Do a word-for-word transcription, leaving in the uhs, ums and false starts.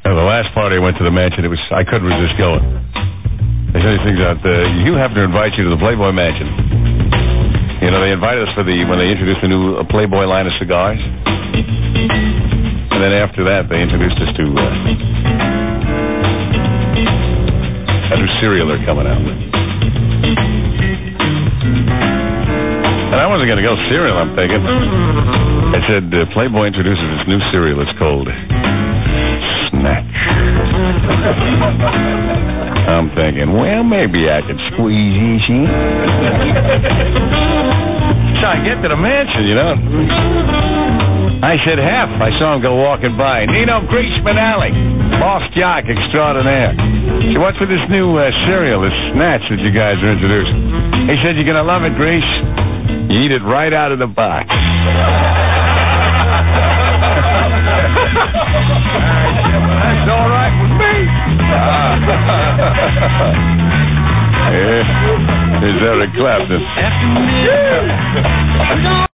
Uh, the last party I went to the mansion, it was I couldn't resist going. They said these things out there. Hugh Hefner invites you to the Playboy Mansion. You know, they invited us for the when they introduced the new uh, Playboy line of cigars. And then after that, they introduced us to uh, a new cereal they're coming out with. And I wasn't going to go cereal, I'm thinking. I said, uh, Playboy introduces this new cereal. It's called Snatch. I'm thinking, well, maybe I could squeeze this in. So I get to the mansion, you know. I said, Hef. I saw him go walking by. Nino Greaseman-Alley, boss jock extraordinaire. So what's with this new uh, cereal, this Snatch that you guys are introducing? He said, you're going to love it, Grease. You eat it right out of the box. That's all right with me. Yeah. Here's Eric Clapton.